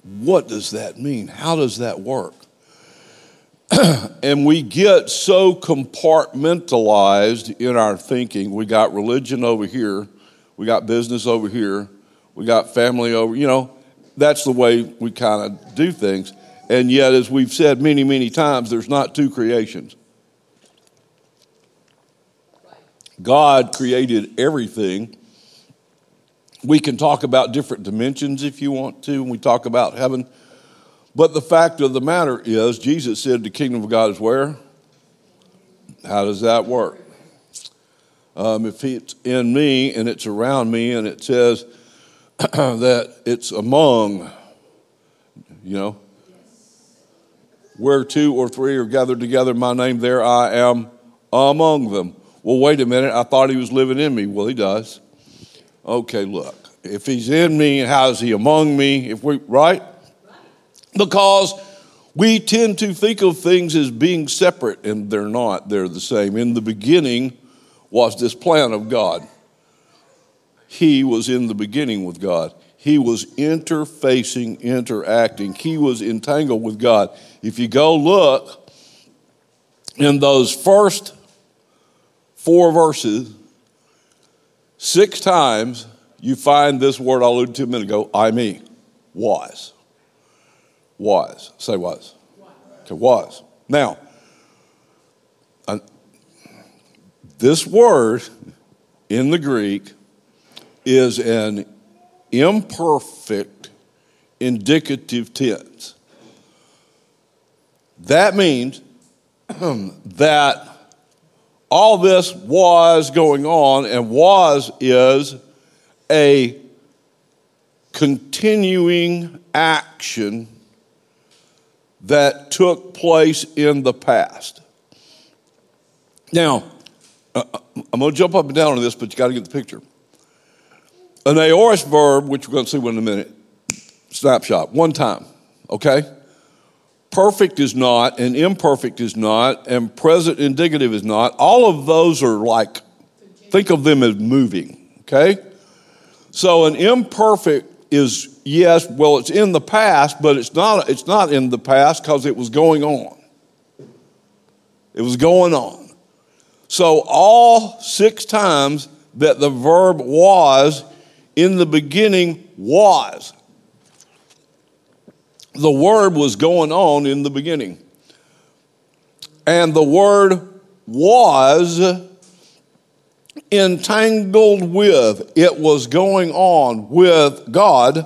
what does that mean? How does that work? And we get so compartmentalized in our thinking. We got religion over here. We got business over here. We got family over, that's the way we kind of do things. And yet, as we've said many, many times, there's not two creations. God created everything. We can talk about different dimensions if you want to, when we talk about heaven. But the fact of the matter is, Jesus said the kingdom of God is where? How does that work? If it's in me and it's around me and it says that it's among, where two or three are gathered together in my name, there I am among them. Well, wait a minute, I thought he was living in me. Well, he does. Okay, look, if he's in me, how is he among me? Right? Because we tend to think of things as being separate, and they're not. They're the same. In the beginning was this plan of God. He was in the beginning with God. He was interfacing, interacting. He was entangled with God. If you go look in those first 4 verses, 6 times you find this word I alluded to a minute ago, I, me, was. Was. Say was. Okay, was. Now, this word in the Greek is an imperfect indicative tense. That means that all this was going on, and was is a continuing action that took place in the past. Now, I'm going to jump up and down on this, but you got to get the picture. An aorist verb, which we're going to see in a minute, snapshot, one time, okay? Perfect is not, and imperfect is not, and present indicative is not. All of those are like, think of them as moving, okay? So an imperfect is, yes, well, it's in the past, but it's not in the past because it was going on. It was going on. So all 6 times that the verb was in the beginning was. The word was going on in the beginning. And the word was entangled with, it was going on with God.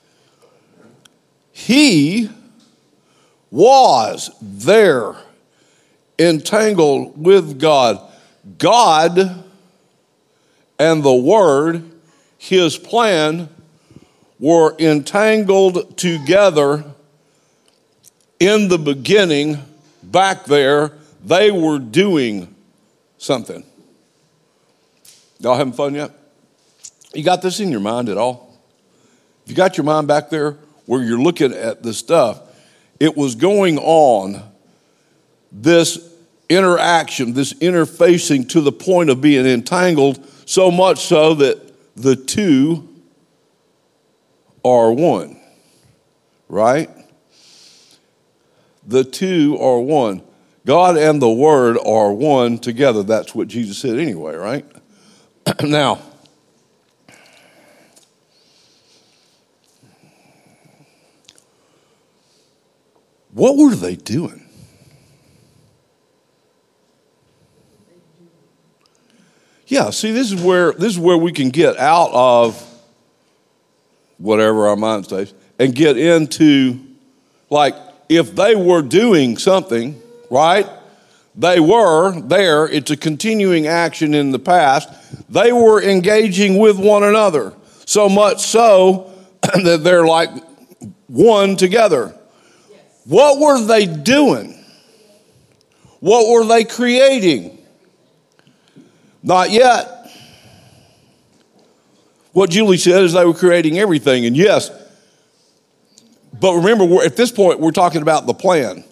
He was there, entangled with God. God and the Word, His plan, were entangled together in the beginning. Back there, they were doing something. Y'all having fun yet? You got this in your mind at all? You got your mind back there where you're looking at the stuff? It was going on, this interaction, this interfacing to the point of being entangled, so much so that the two are one, right? The two are one. God and the Word are one together. That's what Jesus said anyway, right? Now, what were they doing? Yeah, see, this is where we can get out of whatever our mind stays and get into, like, if they were doing something, right? They were there. It's a continuing action in the past. They were engaging with one another, so much so that they're like one together. Yes. What were they doing? What were they creating? Not yet. What Julie said is they were creating everything, and yes, but remember, at this point, we're talking about the plan.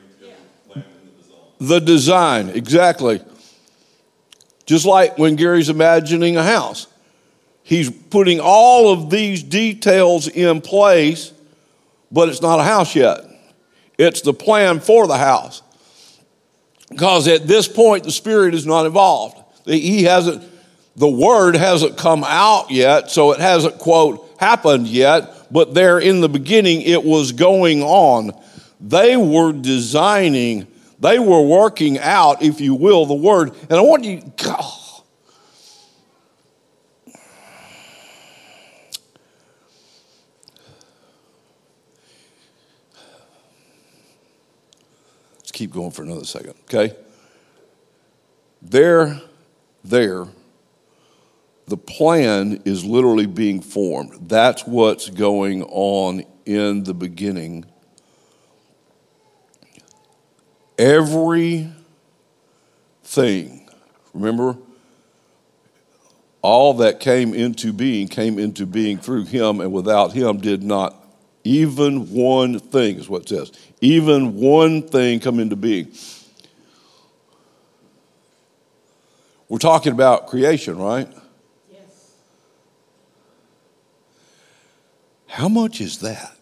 The design, exactly. Just like when Gary's imagining a house. He's putting all of these details in place, but it's not a house yet. It's the plan for the house. Because at this point, the Spirit is not involved. The Word hasn't come out yet, so it hasn't, quote, happened yet, but there in the beginning, it was going on. They were designing, they were working out, if you will, the Word. And I want you, let's keep going for another second, okay? There, the plan is literally being formed. That's what's going on in the beginning. Everything, remember, all that came into being through him, and without him did not even one thing, is what it says. Even one thing come into being. We're talking about creation, right? Yes. How much is that?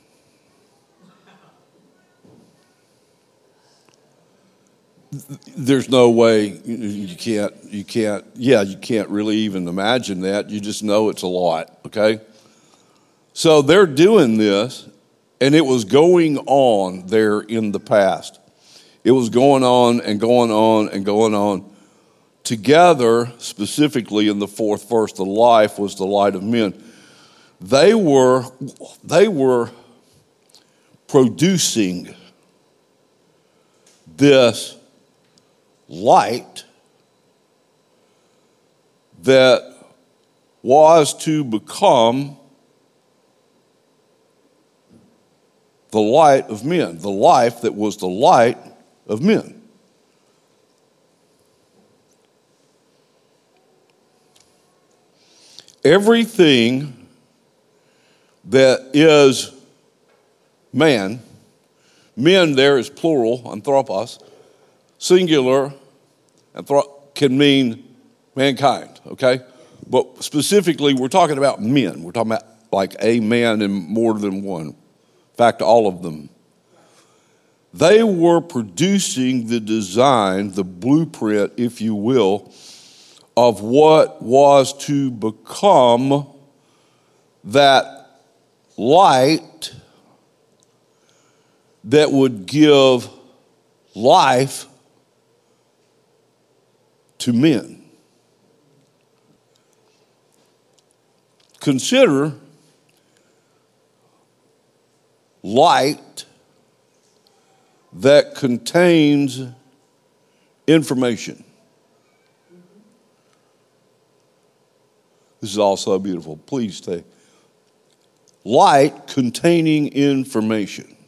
There's no way you can't really even imagine that. You just know it's a lot, okay? So they're doing this, and it was going on there in the past. It was going on and going on and going on. Together, specifically in the fourth verse, the life was the light of men. They were producing this light that was to become the light of men, the life that was the light of men. Everything that is man there is plural, anthropos, singular, can mean mankind, okay? But specifically, we're talking about men. We're talking about like a man and more than one. In fact, all of them. They were producing the design, the blueprint, if you will, of what was to become that light that would give life to men. Consider light that contains information. This is also beautiful. Please stay. Light containing information.